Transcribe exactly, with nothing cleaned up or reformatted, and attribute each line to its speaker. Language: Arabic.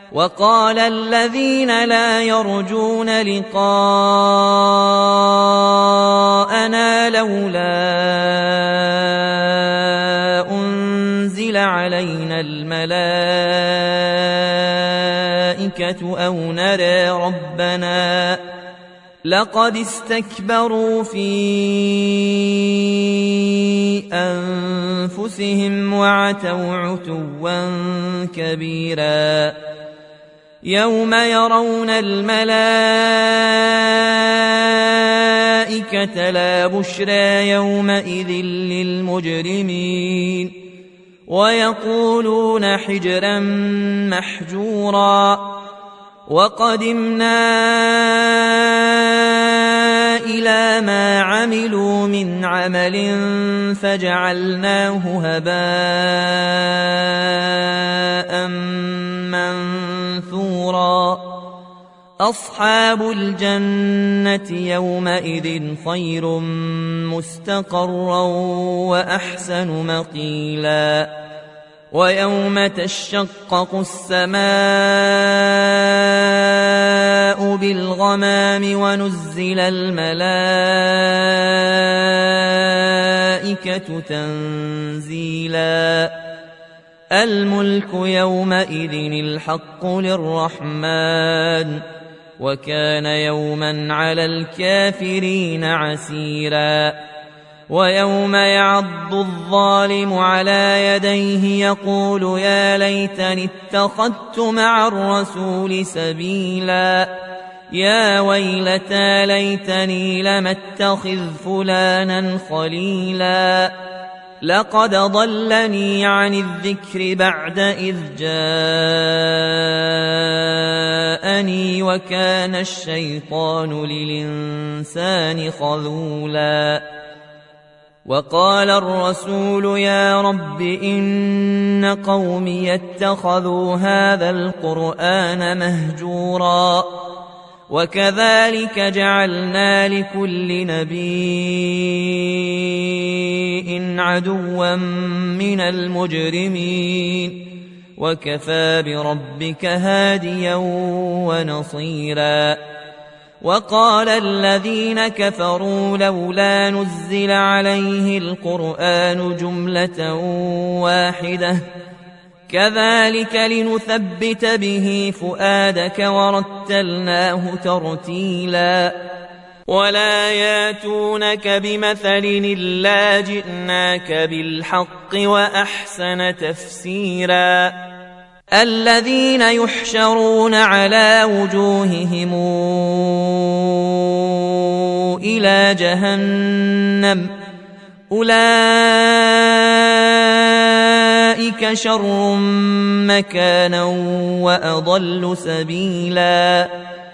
Speaker 1: وقال الذين لا يرجون لقاءنا لولا أنزل علينا الملائكة أو نرى ربنا لقد استكبروا في أنفسهم وعتوا عتوا كبيرا يوم يرون الملائكة لا بشرى يومئذ للمجرمين ويقولون حجرا محجورا وقدمنا إلى ما عملوا من عمل فجعلناه هباء منثورا أصحاب الجنة يومئذ خير مستقرا وأحسن مقيلا ويوم تشقق السماء بالغمام ونزل الملائكة تنزيلا الملك يومئذ الحق للرحمن وكان يوما على الكافرين عسيرا ويوم يعض الظالم على يديه يقول يا ليتني اتخذت مع الرسول سبيلا يا ويلتى ليتني لم اتخذ فلانا خليلا لقد ضلني عن الذكر بعد إذ جاءني وكان الشيطان للإنسان خذولا وقال الرسول يا رب إن قومي اتخذوا هذا القرآن مهجورا وكذلك جعلنا لكل نبي عدوا من المجرمين وكفى بربك هاديا ونصيرا وقال الذين كفروا لولا نزل عليه القرآن جملة واحدة كذلك لنثبت به فؤادك ورتلناه ترتيلا ولا ياتونك بمثل إلا جئناك بالحق وأحسن تفسيرا الذين يحشرون على وجوههم إلى جهنم أولئك شر مكانا وأضل سبيلا